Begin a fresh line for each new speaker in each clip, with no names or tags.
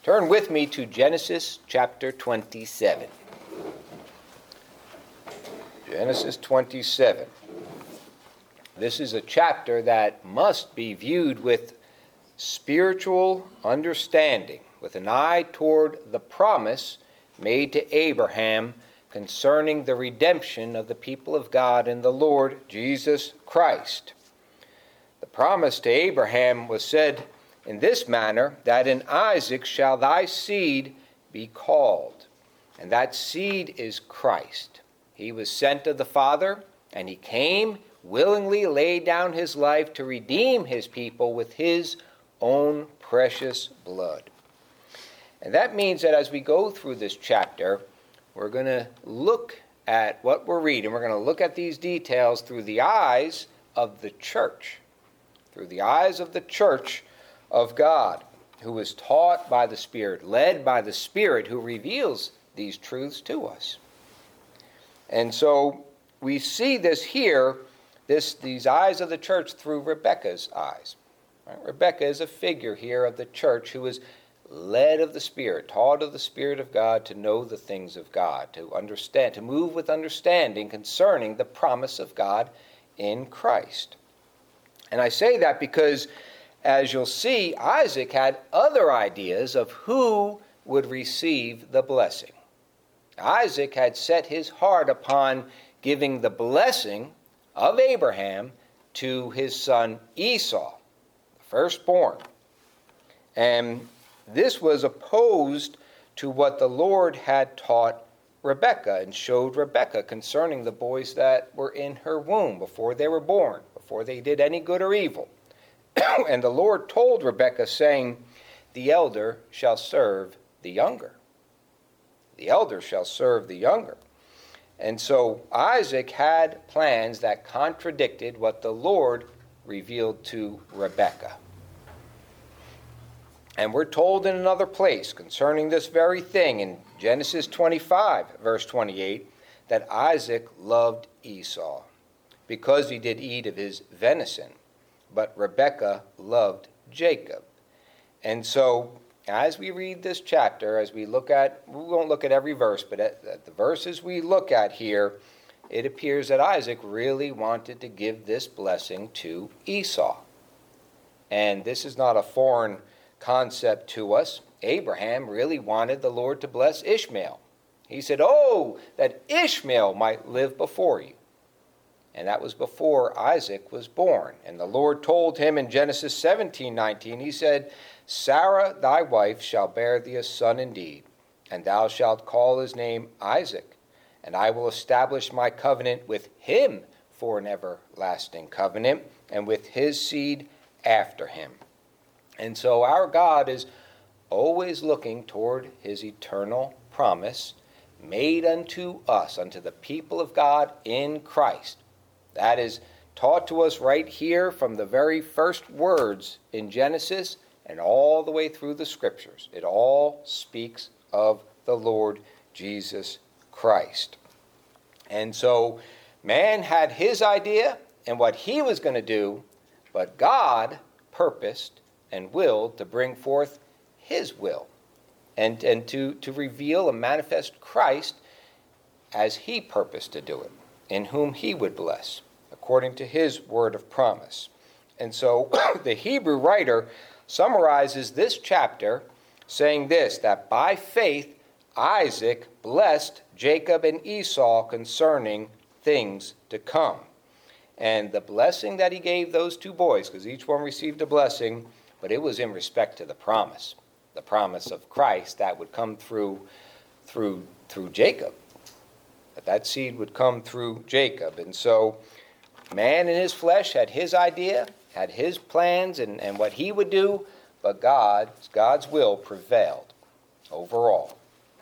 Turn with me to Genesis chapter 27. Genesis 27. This is a chapter that must be viewed with spiritual understanding, with an eye toward the promise made to Abraham concerning the redemption of the people of God in the Lord Jesus Christ. The promise to Abraham was said in this manner, that in Isaac shall thy seed be called. And that seed is Christ. He was sent of the Father, and he came, willingly laid down his life to redeem his people with his own precious blood. And that means that as we go through this chapter, we're going to look at what we're reading. We're going to look at these details through the eyes of the church. Through the eyes of the church of God, who is taught by the Spirit, led by the Spirit, who reveals these truths to us. And so we see this here, these eyes of the church through Rebekah's eyes. Right? Rebekah is a figure here of the church who is led of the Spirit, taught of the Spirit of God to know the things of God, to understand, to move with understanding concerning the promise of God in Christ. And I say that because, as you'll see, Isaac had other ideas of who would receive the blessing. Isaac had set his heart upon giving the blessing of Abraham to his son Esau, the firstborn. And this was opposed to what the Lord had taught Rebekah and showed Rebekah concerning the boys that were in her womb before they were born, before they did any good or evil. And the Lord told Rebekah, saying, the elder shall serve the younger. The elder shall serve the younger. And so Isaac had plans that contradicted what the Lord revealed to Rebekah. And we're told in another place concerning this very thing in Genesis 25, verse 28, that Isaac loved Esau because he did eat of his venison. But Rebekah loved Jacob. And so, as we read this chapter, as we look at, we won't look at every verse, but at the verses we look at here, it appears that Isaac really wanted to give this blessing to Esau. And this is not a foreign concept to us. Abraham really wanted the Lord to bless Ishmael. He said, oh, that Ishmael might live before you. And that was before Isaac was born. And the Lord told him in Genesis 17:19, he said, Sarah thy wife shall bear thee a son indeed, and thou shalt call his name Isaac, and I will establish my covenant with him for an everlasting covenant, and with his seed after him. And so our God is always looking toward his eternal promise made unto us, unto the people of God in Christ. That is taught to us right here from the very first words in Genesis and all the way through the Scriptures. It all speaks of the Lord Jesus Christ. And so man had his idea and what he was going to do, but God purposed and willed to bring forth his will and to reveal and manifest Christ as he purposed to do it, in whom he would bless, according to his word of promise. And so the Hebrew writer summarizes this chapter saying this, that by faith Isaac blessed Jacob and Esau concerning things to come. And the blessing that he gave those two boys, because each one received a blessing, but it was in respect to the promise of Christ that would come through Jacob. That seed would come through Jacob. And so man in his flesh had his idea, had his plans and what he would do, but God's will prevailed overall.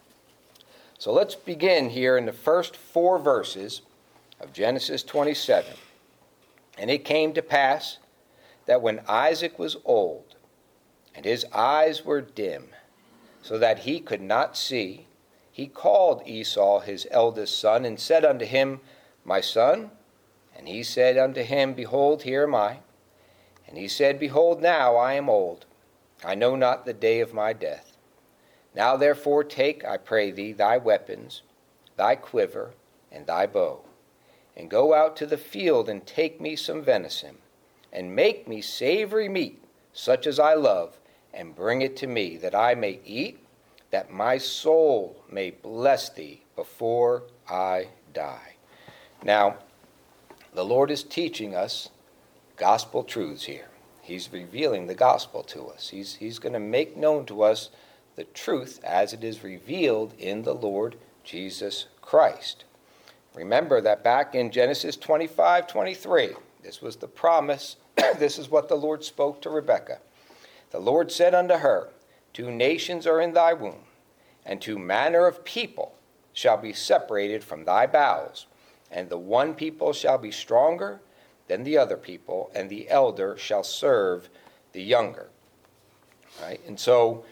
So let's begin here in the first 4 verses of Genesis 27. And it came to pass that when Isaac was old, and his eyes were dim, so that he could not see, he called Esau his eldest son, and said unto him, My son? And he said unto him, Behold, here am I. And he said, Behold, now I am old. I know not the day of my death. Now therefore take, I pray thee, thy weapons, thy quiver, and thy bow, and go out to the field, and take me some venison, and make me savory meat, such as I love, and bring it to me, that I may eat, that my soul may bless thee before I die. Now, the Lord is teaching us gospel truths here. He's revealing the gospel to us. He's going to make known to us the truth as it is revealed in the Lord Jesus Christ. Remember that back in Genesis 25:23, this was the promise. This is what the Lord spoke to Rebekah. The Lord said unto her, 2 nations are in thy womb, and 2 manner of people shall be separated from thy bowels, and the one people shall be stronger than the other people, and the elder shall serve the younger. Right? And so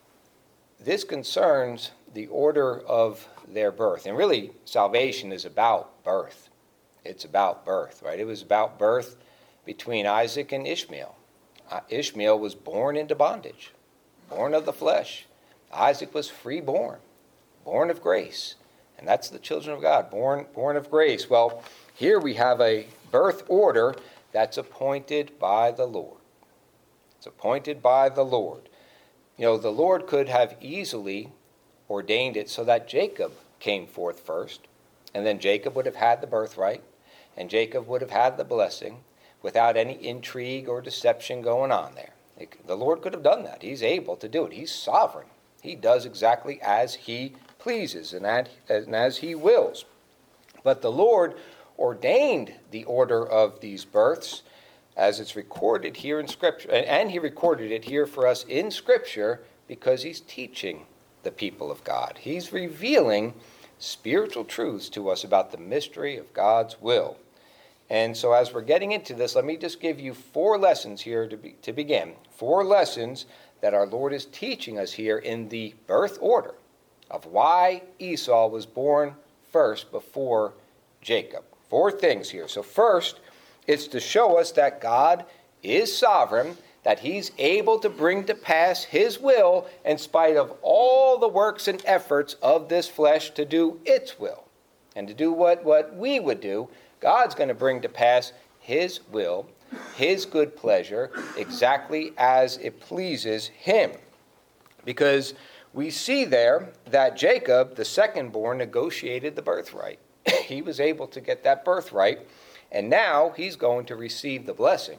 this concerns the order of their birth. And really, salvation is about birth. It's about birth, right? It was about birth between Isaac and Ishmael. Ishmael was born into bondage, born of the flesh. Isaac was freeborn, born of grace. And that's the children of God, born of grace. Well, here we have a birth order that's appointed by the Lord. It's appointed by the Lord. You know, the Lord could have easily ordained it so that Jacob came forth first, and then Jacob would have had the birthright, and Jacob would have had the blessing without any intrigue or deception going on there. The Lord could have done that. He's able to do it. He's sovereign. He does exactly as he pleases and as he wills. But the Lord ordained the order of these births as it's recorded here in Scripture. And he recorded it here for us in Scripture because he's teaching the people of God. He's revealing spiritual truths to us about the mystery of God's will. And so as we're getting into this, let me just give you 4 lessons here to begin. 4 lessons that our Lord is teaching us here in the birth order of why Esau was born first before Jacob. 4 things here. So first, it's to show us that God is sovereign, that he's able to bring to pass his will in spite of all the works and efforts of this flesh to do its will. And to do what we would do, God's going to bring to pass his will, his good pleasure, exactly as it pleases him. Because we see there that Jacob, the second-born, negotiated the birthright. He was able to get that birthright, and now he's going to receive the blessing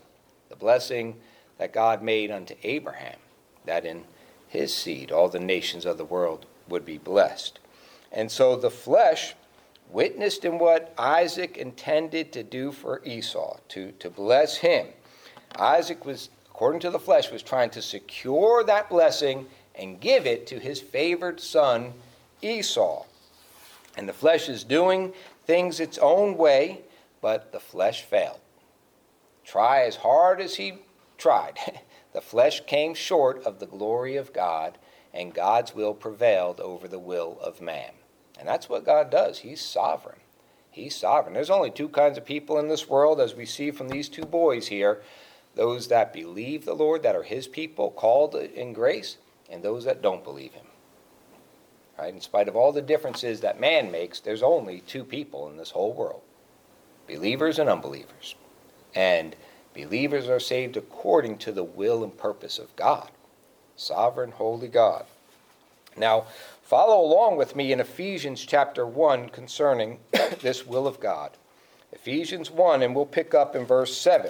that God made unto Abraham, that in his seed all the nations of the world would be blessed. And so the flesh witnessed in what Isaac intended to do for Esau, to bless him. Isaac was, according to the flesh, was trying to secure that blessing and give it to his favored son, Esau. And the flesh is doing things its own way, but the flesh failed. Try as hard as he tried. The flesh came short of the glory of God, and God's will prevailed over the will of man. And that's what God does. He's sovereign. He's sovereign. There's only 2 kinds of people in this world, as we see from these 2 boys here. Those that believe the Lord, that are his people, called in grace, and those that don't believe him. Right? In spite of all the differences that man makes, there's only 2 people in this whole world. Believers and unbelievers. And believers are saved according to the will and purpose of God. Sovereign, holy God. Now, follow along with me in Ephesians chapter 1 concerning this will of God. Ephesians 1, and we'll pick up in verse 7.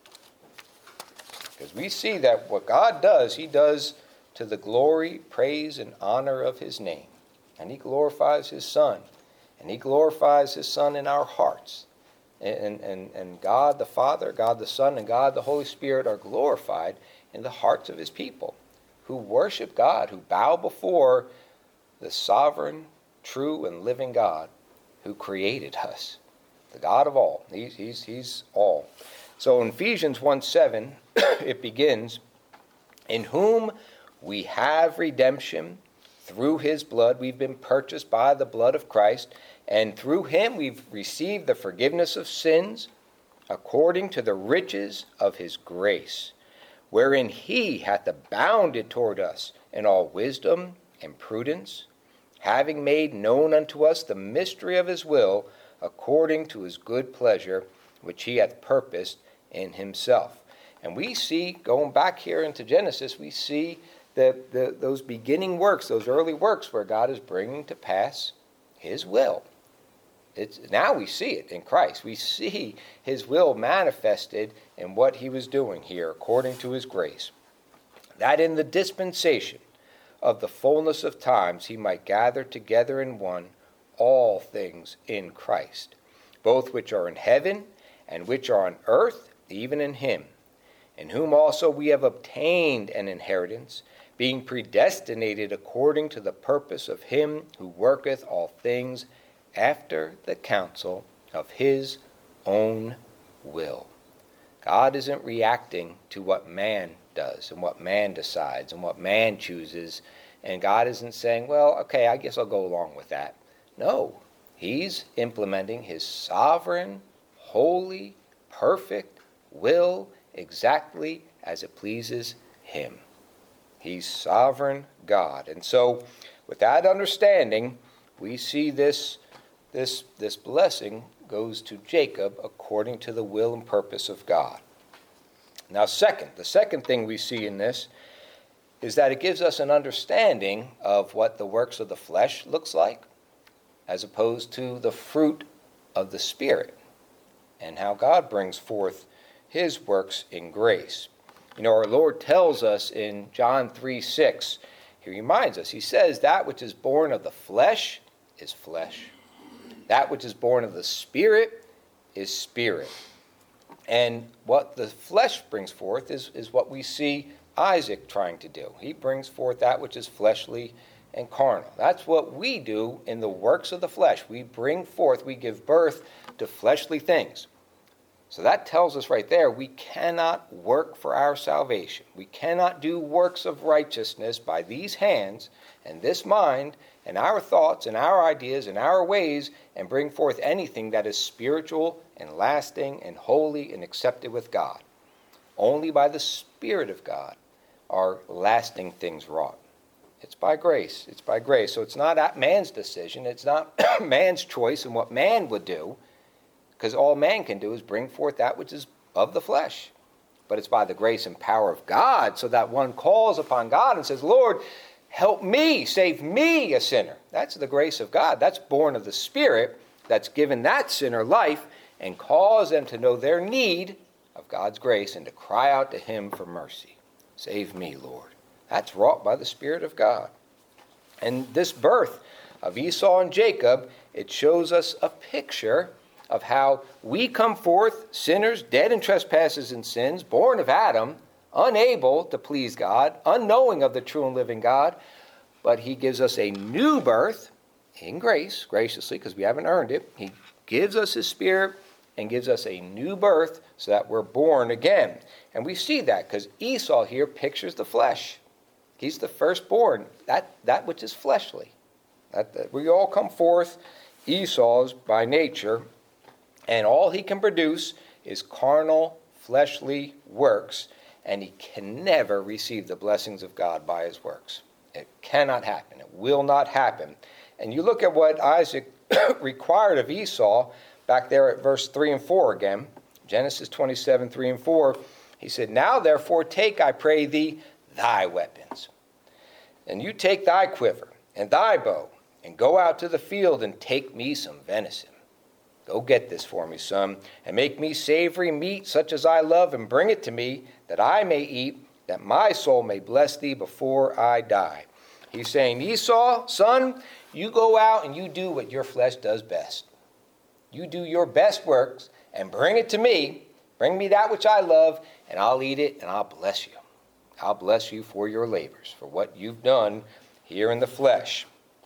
Because we see that what God does, he does to the glory, praise, and honor of his name. And he glorifies his Son. And he glorifies his Son in our hearts. And God the Father, God the Son, and God the Holy Spirit are glorified in the hearts of his people who worship God, who bow before the sovereign, true, and living God who created us, the God of all. He's all. So in Ephesians 1:7, it begins, in whom we have redemption through his blood. We've been purchased by the blood of Christ, and through him we've received the forgiveness of sins according to the riches of his grace, wherein he hath abounded toward us in all wisdom and prudence, having made known unto us the mystery of his will, according to his good pleasure, which he hath purposed in himself. And we see, going back here into Genesis, we see those beginning works, those early works where God is bringing to pass his will. Now we see it in Christ. We see his will manifested in what he was doing here according to his grace, that in the dispensation of the fullness of times he might gather together in one all things in Christ, both which are in heaven and which are on earth, even in him, in whom also we have obtained an inheritance, being predestinated according to the purpose of him who worketh all things after the counsel of his own will. God isn't reacting to what man does and what man decides and what man chooses, and God isn't saying, well, okay, I guess I'll go along with that. No, he's implementing his sovereign, holy, perfect will exactly as it pleases him. He's sovereign God. And so with that understanding, we see this blessing goes to Jacob according to the will and purpose of God. Now the second thing we see in this is that it gives us an understanding of what the works of the flesh looks like as opposed to the fruit of the Spirit and how God brings forth his works in grace. You know, our Lord tells us in John 3:6, he reminds us, he says, that which is born of the flesh is flesh. That which is born of the Spirit is spirit. And what the flesh brings forth is what we see Isaac trying to do. He brings forth that which is fleshly and carnal. That's what we do in the works of the flesh. We bring forth, we give birth to fleshly things. So that tells us right there, we cannot work for our salvation. We cannot do works of righteousness by these hands and this mind and our thoughts and our ideas and our ways and bring forth anything that is spiritual and lasting and holy and accepted with God. Only by the Spirit of God are lasting things wrought. It's by grace. It's by grace. So it's not man's decision. It's not man's choice and what man would do, because all man can do is bring forth that which is of the flesh. But it's by the grace and power of God, so that one calls upon God and says, Lord, help me, save me, a sinner. That's the grace of God. That's born of the Spirit that's given that sinner life and cause them to know their need of God's grace and to cry out to him for mercy. Save me, Lord. That's wrought by the Spirit of God. And this birth of Esau and Jacob, it shows us a picture of how we come forth, sinners, dead in trespasses and sins, born of Adam, unable to please God, unknowing of the true and living God, but he gives us a new birth in grace, graciously, because we haven't earned it. He gives us his Spirit and gives us a new birth so that we're born again. And we see that because Esau here pictures the flesh. He's the firstborn, that which is fleshly. That we all come forth Esau's by nature, and all he can produce is carnal, fleshly works, and he can never receive the blessings of God by his works. It cannot happen. It will not happen. And you look at what Isaac required of Esau back there at verse 3 and 4 again, Genesis 27, 3 and 4. He said, now therefore take, I pray thee, thy weapons. And you take thy quiver and thy bow, and go out to the field and take me some venison. Go get this for me, son, and make me savory meat such as I love, and bring it to me, that I may eat, that my soul may bless thee before I die. He's saying, Esau, son, you go out and you do what your flesh does best. You do your best works and bring it to me. Bring me that which I love, and I'll eat it, and I'll bless you. I'll bless you for your labors, for what you've done here in the flesh.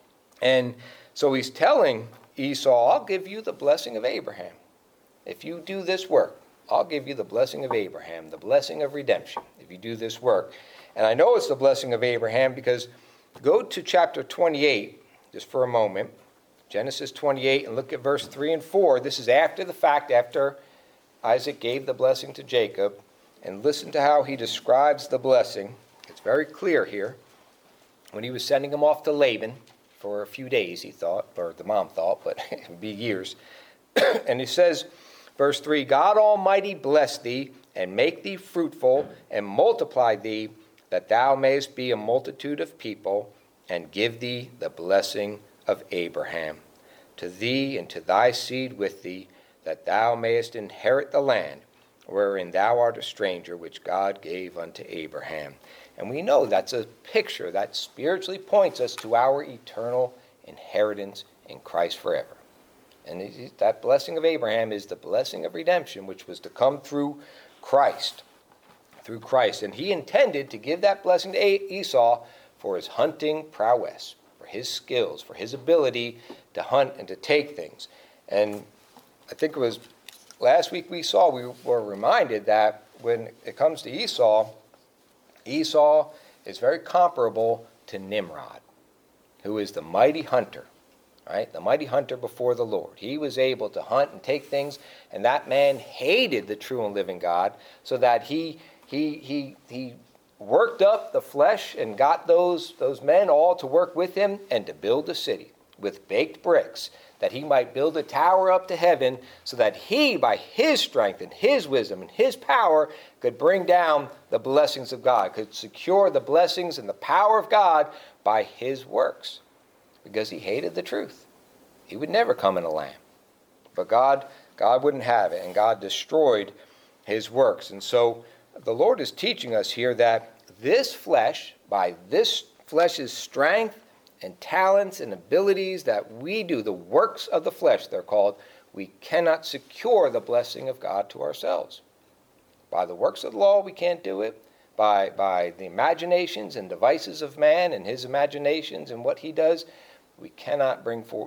And so he's telling Esau, I'll give you the blessing of Abraham. If you do this work, I'll give you the blessing of Abraham, the blessing of redemption, if you do this work. And I know it's the blessing of Abraham because go to chapter 28, just for a moment, Genesis 28, and look at verse 3 and 4. This is after the fact, after Isaac gave the blessing to Jacob. And listen to how he describes the blessing. It's very clear here. when he was sending him off to Laban for a few days, he thought, or the mom thought, but it would be years. And he says, verse 3, God Almighty bless thee, and make thee fruitful, and multiply thee, that thou mayest be a multitude of people, and give thee the blessing of Abraham, to thee and to thy seed with thee, that thou mayest inherit the land, wherein thou art a stranger, which God gave unto Abraham. And we know that's a picture that spiritually points us to our eternal inheritance in Christ forever. And that blessing of Abraham is the blessing of redemption, which was to come through Christ. Through Christ. And he intended to give that blessing to Esau for his hunting prowess, for his skills, for his ability to hunt and to take things. And I think it was last week we were reminded that when it comes to Esau, Esau is very comparable to Nimrod, who is the mighty hunter, right? The mighty hunter before the Lord. He was able to hunt and take things, and that man hated the true and living God, so that he worked up the flesh and got those men all to work with him and to build a city with baked bricks, that he might build a tower up to heaven, so that he, by his strength and his wisdom and his power, could bring down the blessings of God, could secure the blessings and the power of God by his works, because he hated the truth. He would never come in a lamb. But God wouldn't have it, and God destroyed his works. And so the Lord is teaching us here that this flesh, by this flesh's strength and talents and abilities that we do, the works of the flesh, they're called, we cannot secure the blessing of God to ourselves. By the works of the law, we can't do it. By the imaginations and devices of man and his imaginations and what he does, we cannot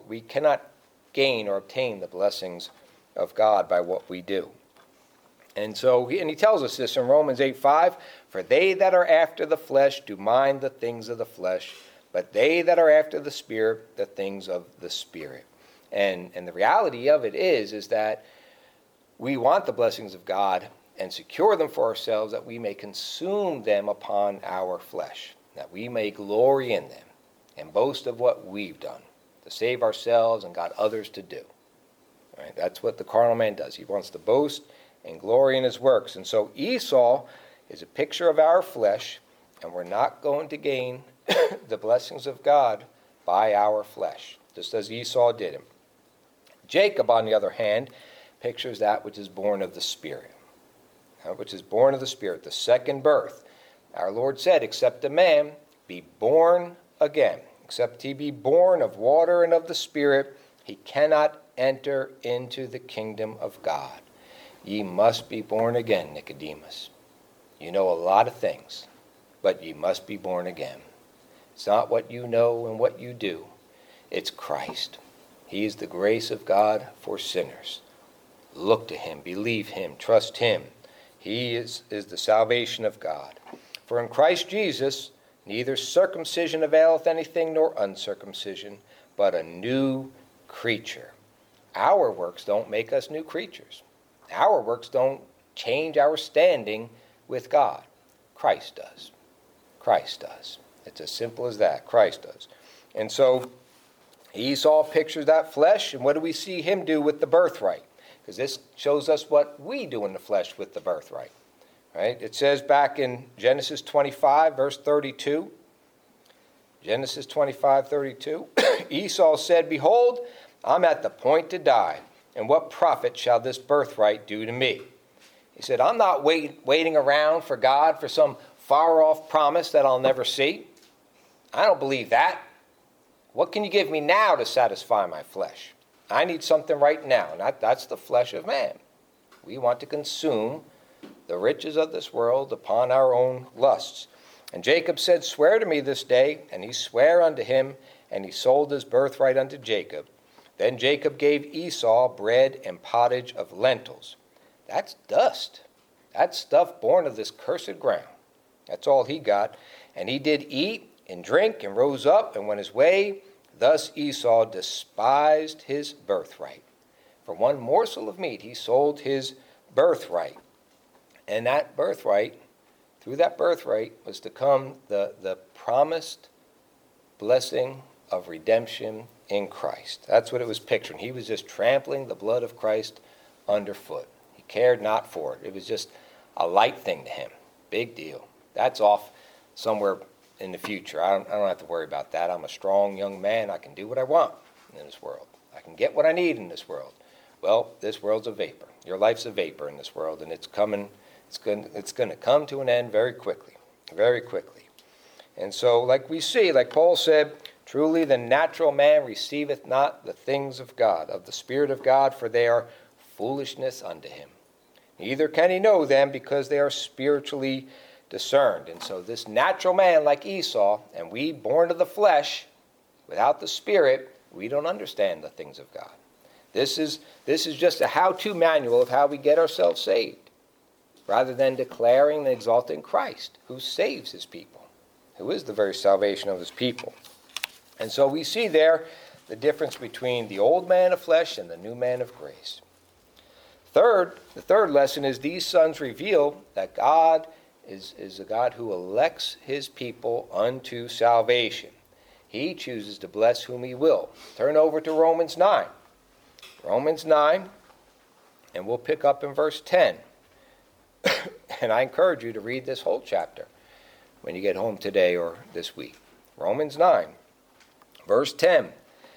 gain or obtain the blessings of God by what we do. And so, he tells us this in Romans 8:5, for they that are after the flesh do mind the things of the flesh, but they that are after the Spirit, the things of the Spirit. And the reality of it is that we want the blessings of God and secure them for ourselves, that we may consume them upon our flesh, that we may glory in them and boast of what we've done to save ourselves and got others to do. Right? That's what the carnal man does. He wants to boast and glory in his works. And so Esau is a picture of our flesh, and we're not going to gain the blessings of God by our flesh, just as Esau did him. Jacob, on the other hand, pictures that which is born of the Spirit, which is born of the Spirit, the second birth. Our Lord said, except a man be born again, except he be born of water and of the Spirit, he cannot enter into the kingdom of God. Ye must be born again, Nicodemus. You know a lot of things, but ye must be born again. It's not what you know and what you do. It's Christ. He is the grace of God for sinners. Look to him, believe him, trust him. He is the salvation of God. For in Christ Jesus, neither circumcision availeth anything nor uncircumcision, but a new creature. Our works don't make us new creatures. Our works don't change our standing with God. Christ does. Christ does. It's as simple as that. Christ does. And so Esau pictures that flesh, and what do we see him do with the birthright? Because this shows us what we do in the flesh with the birthright. Right? It says back in Genesis 25, verse 32, Genesis 25:32, Esau said, behold, I'm at the point to die, and what profit shall this birthright do to me? He said, I'm not waiting around for God for some far-off promise that I'll never see. I don't believe that. What can you give me now to satisfy my flesh? I need something right now, and that's the flesh of man. We want to consume the riches of this world upon our own lusts. And Jacob said, swear to me this day, and he sware unto him, and he sold his birthright unto Jacob. Then Jacob gave Esau bread and pottage of lentils. That's dust. That's stuff born of this cursed ground. That's all he got. And he did eat and drink and rose up and went his way. Thus Esau despised his birthright. For one morsel of meat he sold his birthright. And that birthright, through that birthright, was to come the promised blessing of redemption in Christ. That's what it was picturing. He was just trampling the blood of Christ underfoot. He cared not for it. It was just a light thing to him. Big deal. That's off somewhere in the future. I don't have to worry about that. I'm a strong young man. I can do what I want in this world. I can get what I need in this world. Well, this world's a vapor. Your life's a vapor in this world, and it's coming. It's going to come to an end very quickly, very quickly. And so, like we see, like Paul said, truly the natural man receiveth not the things of God, of the Spirit of God, for they are foolishness unto him. Neither can he know them, because they are spiritually discerned. And so this natural man, like Esau, and we born of the flesh, without the Spirit, we don't understand the things of God. This is just a how-to manual of how we get ourselves saved, rather than declaring and exalting Christ, who saves his people, who is the very salvation of his people. And so we see there the difference between the old man of flesh and the new man of grace. The third lesson is these sons reveal that God is a God who elects his people unto salvation. He chooses to bless whom he will. Turn over to Romans 9. Romans 9, and we'll pick up in verse 10. And I encourage you to read this whole chapter when you get home today or this week. Romans 9, verse 10.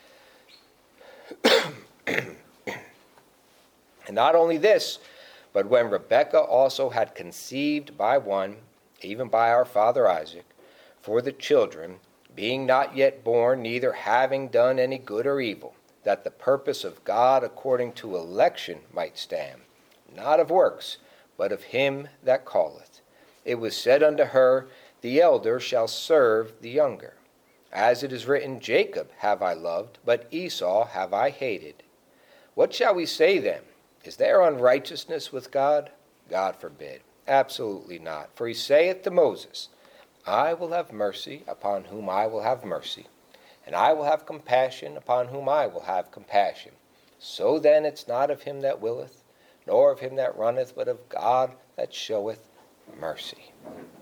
And not only this, but when Rebekah also had conceived by one, even by our father Isaac, for the children, being not yet born, neither having done any good or evil, that the purpose of God according to election might stand, not of works, but of him that calleth. It was said unto her, the elder shall serve the younger. As it is written, Jacob have I loved, but Esau have I hated. What shall we say then? Is there unrighteousness with God? God forbid. Absolutely not. For he saith to Moses, I will have mercy upon whom I will have mercy, and I will have compassion upon whom I will have compassion. So then it's not of him that willeth, nor of him that runneth, but of God that showeth mercy.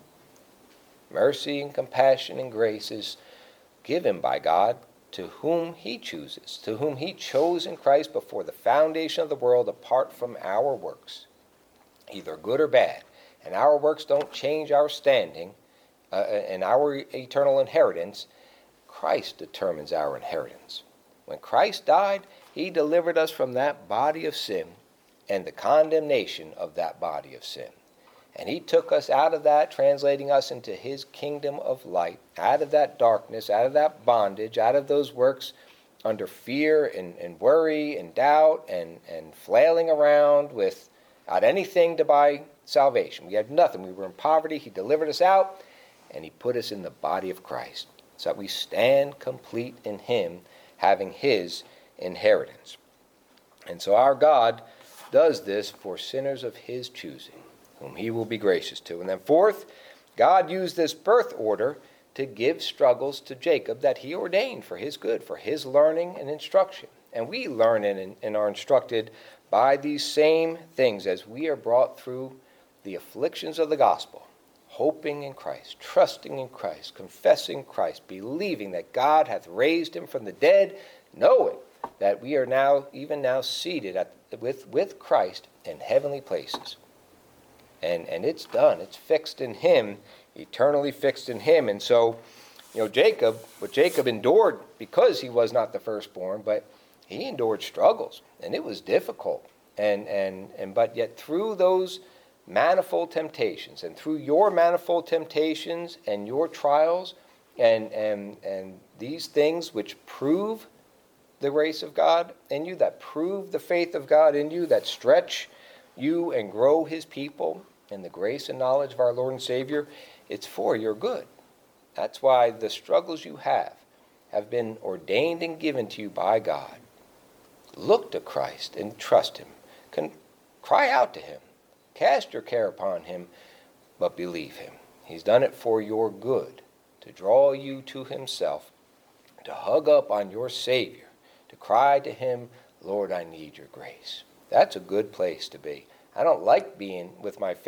Mercy and compassion and grace is given by God to whom he chooses, to whom he chose in Christ before the foundation of the world, apart from our works, either good or bad. And our works don't change our standing and our eternal inheritance. Christ determines our inheritance. When Christ died, he delivered us from that body of sin and the condemnation of that body of sin. And he took us out of that, translating us into his kingdom of light, out of that darkness, out of that bondage, out of those works under fear and worry and doubt and flailing around without anything to buy salvation. We had nothing. We were in poverty. He delivered us out, and he put us in the body of Christ, so that we stand complete in him, having his inheritance. And so our God does this for sinners of his choosing, whom he will be gracious to. And then fourth, God used this birth order to give struggles to Jacob that he ordained for his good, for his learning and instruction. And we learn and are instructed by these same things as we are brought through the afflictions of the gospel, hoping in Christ, trusting in Christ, confessing Christ, believing that God hath raised him from the dead, knowing that we are now, even now, seated with Christ in heavenly places. And it's done. It's fixed in him, eternally fixed in him. And so, Jacob endured because he was not the firstborn, but he endured struggles, and it was difficult. But yet through those manifold temptations, and through your manifold temptations and your trials, and these things which prove the grace of God in you, that prove the faith of God in you, that stretch you and grow his people in the grace and knowledge of our Lord and Savior, it's for your good. That's why the struggles you have been ordained and given to you by God. Look to Christ and trust him. Cry out to him. Cast your care upon him, but believe him. He's done it for your good, to draw you to himself, to hug up on your Savior, to cry to him, Lord, I need your grace. That's a good place to be. I don't like being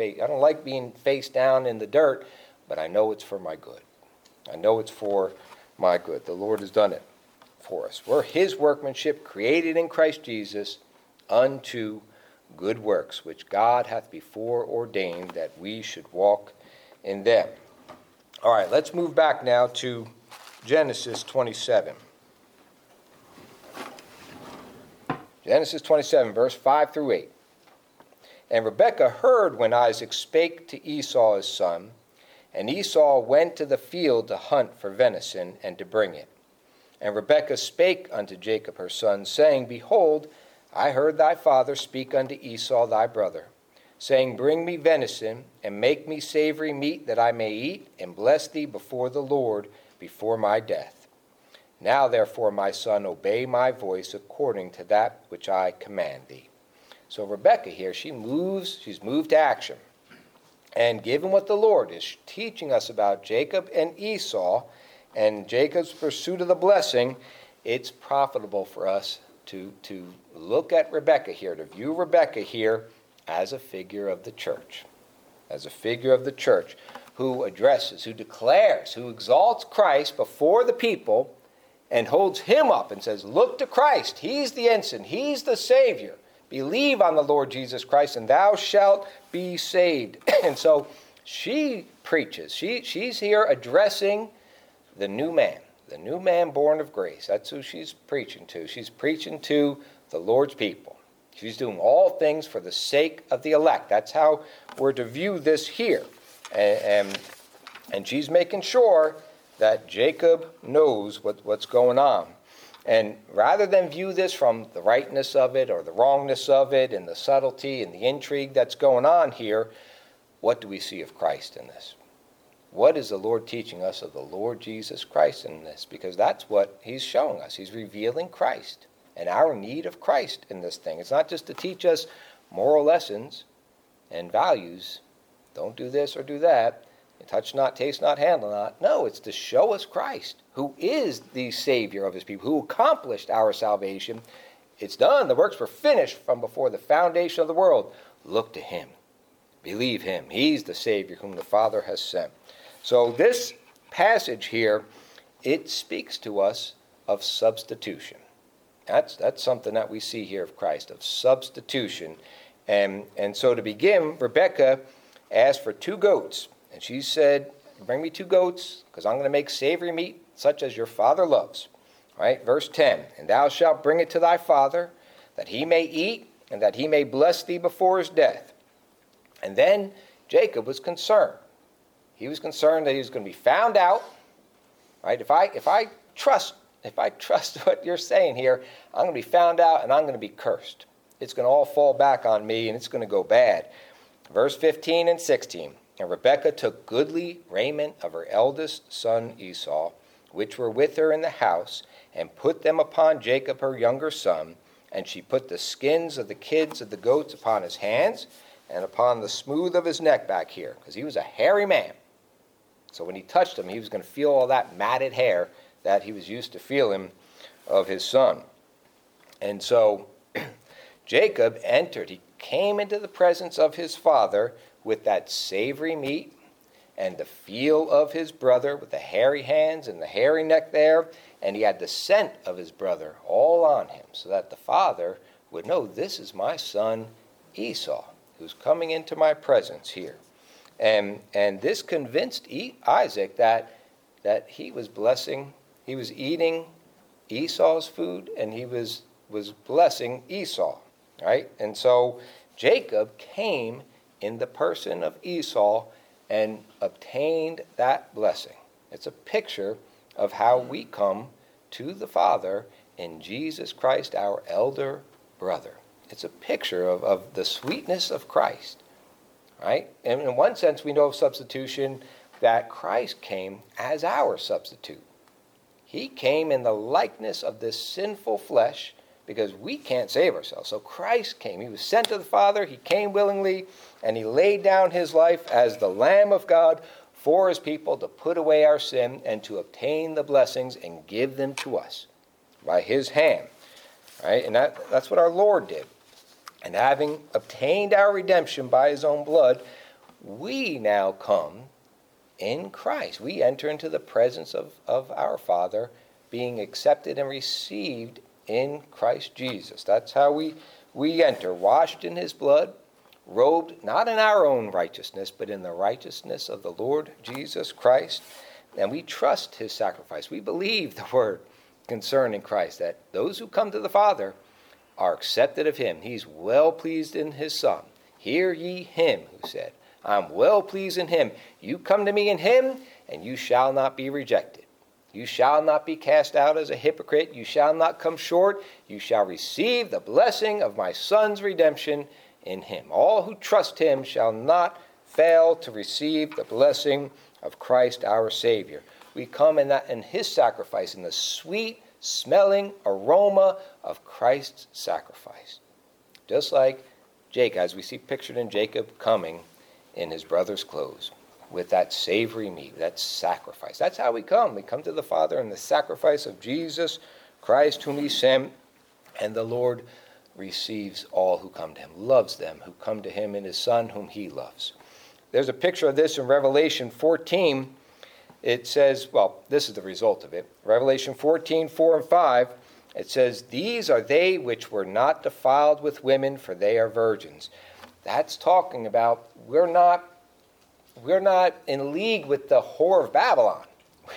face down in the dirt, but I know it's for my good. I know it's for My good, the Lord has done it for us. We're his workmanship, created in Christ Jesus unto good works, which God hath before ordained that we should walk in them. All right, let's move back now to Genesis 27. Genesis 27, verse 5 through 8. And Rebekah heard when Isaac spake to Esau his son, and Esau went to the field to hunt for venison, and to bring it. And Rebekah spake unto Jacob her son, saying, Behold, I heard thy father speak unto Esau thy brother, saying, Bring me venison, and make me savory meat, that I may eat, and bless thee before the Lord before my death. Now therefore, my son, obey my voice according to that which I command thee. So Rebekah here, she's moved to action. And given what the Lord is teaching us about Jacob and Esau, and Jacob's pursuit of the blessing, it's profitable for us to look at Rebekah here, to view Rebekah here as a figure of the church. As a figure of the church who addresses, who declares, who exalts Christ before the people and holds him up and says, look to Christ. He's the ensign. He's the Savior. Believe on the Lord Jesus Christ, and thou shalt be saved. And so she preaches. She's here addressing the new man born of grace. That's who she's preaching to. She's preaching to the Lord's people. She's doing all things for the sake of the elect. That's how we're to view this here. And she's making sure that Jacob knows what's going on. And rather than view this from the rightness of it or the wrongness of it and the subtlety and the intrigue that's going on here, what do we see of Christ in this? What is the Lord teaching us of the Lord Jesus Christ in this? Because that's what he's showing us. He's revealing Christ and our need of Christ in this thing. It's not just to teach us moral lessons and values. Don't do this or do that. Touch not, taste not, handle not. No, it's to show us Christ, who is the Savior of his people, who accomplished our salvation. It's done. The works were finished from before the foundation of the world. Look to him. Believe him. He's the Savior whom the Father has sent. So this passage here, it speaks to us of substitution. That's something that we see here of Christ, of substitution. And so to begin, Rebekah asked for 2 goats. And she said, bring me 2 goats, because I'm going to make savory meat, such as your father loves. All right, verse 10, and thou shalt bring it to thy father, that he may eat, and that he may bless thee before his death. And then Jacob was concerned. He was concerned that he was going to be found out. Right? If I trust what you're saying here, I'm going to be found out, and I'm going to be cursed. It's going to all fall back on me, and it's going to go bad. Verse 15 and 16. And Rebekah took goodly raiment of her eldest son Esau, which were with her in the house, and put them upon Jacob her younger son. And she put the skins of the kids of the goats upon his hands, and upon the smooth of his neck back here, because he was a hairy man. So when he touched him, he was going to feel all that matted hair that he was used to feeling of his son. And so Jacob entered. He came into the presence of his father with that savory meat and the feel of his brother, with the hairy hands and the hairy neck there, and he had the scent of his brother all on him, so that the father would know, this is my son Esau, who's coming into my presence here. And this convinced Isaac that he was eating Esau's food, and he was blessing Esau, right? And so Jacob came in the person of Esau and obtained that blessing. It's a picture of how we come to the Father in Jesus Christ, our elder brother. It's a picture of the sweetness of Christ, right? And in one sense, we know of substitution that Christ came as our substitute. He came in the likeness of this sinful flesh because we can't save ourselves. So Christ came. He was sent to the Father. He came willingly, and he laid down his life as the Lamb of God for his people to put away our sin and to obtain the blessings and give them to us by his hand. Right? And that's what our Lord did. And having obtained our redemption by his own blood, we now come in Christ. We enter into the presence of our Father, being accepted and received in Christ Jesus. That's how we enter, washed in his blood, robed not in our own righteousness, but in the righteousness of the Lord Jesus Christ. And we trust his sacrifice. We believe the word concerning Christ, that those who come to the Father are accepted of him. He's well pleased in his Son. Hear ye him who said, I'm well pleased in him. You come to me in him, and you shall not be rejected. You shall not be cast out as a hypocrite. You shall not come short. You shall receive the blessing of my Son's redemption in him. All who trust him shall not fail to receive the blessing of Christ our Savior. We come in his sacrifice, in the sweet smelling aroma of Christ's sacrifice. Just like Jacob, as we see pictured in Jacob coming in his brother's clothes with that savory meat, that sacrifice. That's how we come. We come to the Father in the sacrifice of Jesus Christ, whom he sent, and the Lord receives all who come to him, loves them who come to him in his Son, whom he loves. There's a picture of this in Revelation 14. It says, well, this is the result of it. Revelation 14, 4 and 5, it says, these are they which were not defiled with women, for they are virgins. That's talking about we're not in league with the whore of Babylon.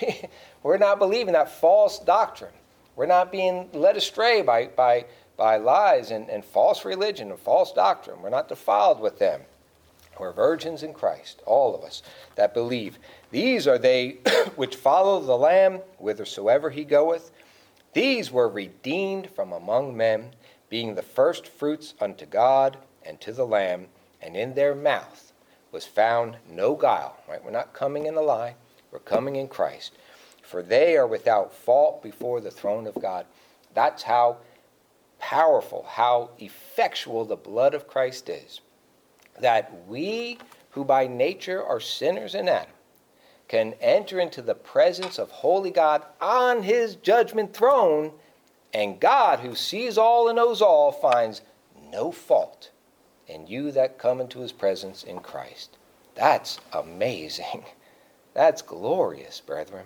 We're not believing that false doctrine. We're not being led astray by lies and false religion and false doctrine. We're not defiled with them. We're virgins in Christ, all of us that believe. These are they which follow the Lamb whithersoever he goeth. These were redeemed from among men, being the first fruits unto God and to the Lamb, and in their mouth was found no guile. Right? We're not coming in a lie. We're coming in Christ. For they are without fault before the throne of God. That's how powerful, how effectual the blood of Christ is. That we, who by nature are sinners in Adam, can enter into the presence of holy God on his judgment throne, and God, who sees all and knows all, finds no fault in you that come into his presence in Christ. That's amazing. That's glorious, brethren.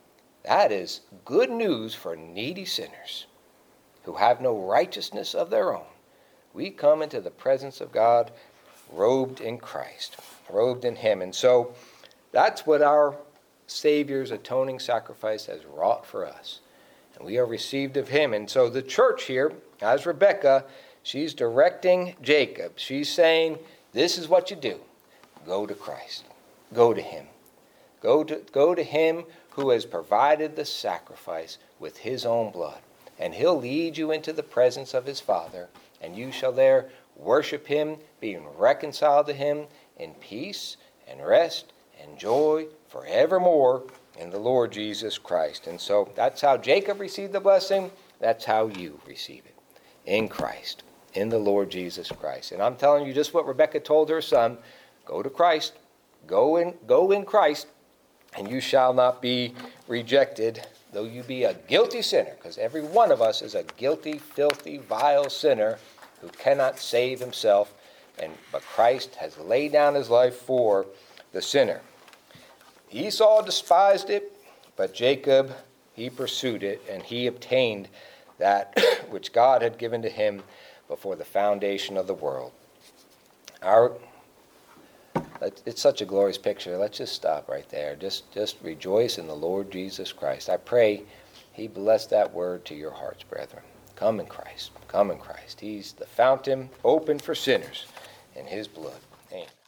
That is good news for needy sinners who have no righteousness of their own. We come into the presence of God robed in Christ, robed in him. And so that's what our Savior's atoning sacrifice has wrought for us. And we are received of him. And so the church here, as Rebekah, she's directing Jacob. She's saying, this is what you do. Go to Christ. Go to him. Go to him who has provided the sacrifice with his own blood. And he'll lead you into the presence of his Father, and you shall there worship him, being reconciled to him in peace and rest and joy forevermore in the Lord Jesus Christ. And so that's how Jacob received the blessing. That's how you receive it, in Christ, in the Lord Jesus Christ. And I'm telling you just what Rebekah told her son, go to Christ, go in Christ, and you shall not be rejected, though you be a guilty sinner, because every one of us is a guilty, filthy, vile sinner who cannot save himself, but Christ has laid down his life for the sinner. Esau despised it, but Jacob, he pursued it, and he obtained that which God had given to him before the foundation of the world. It's such a glorious picture. Let's just stop right there. Just rejoice in the Lord Jesus Christ. I pray he bless that word to your hearts, brethren. Come in Christ. Come in Christ. He's the fountain open for sinners in his blood. Amen.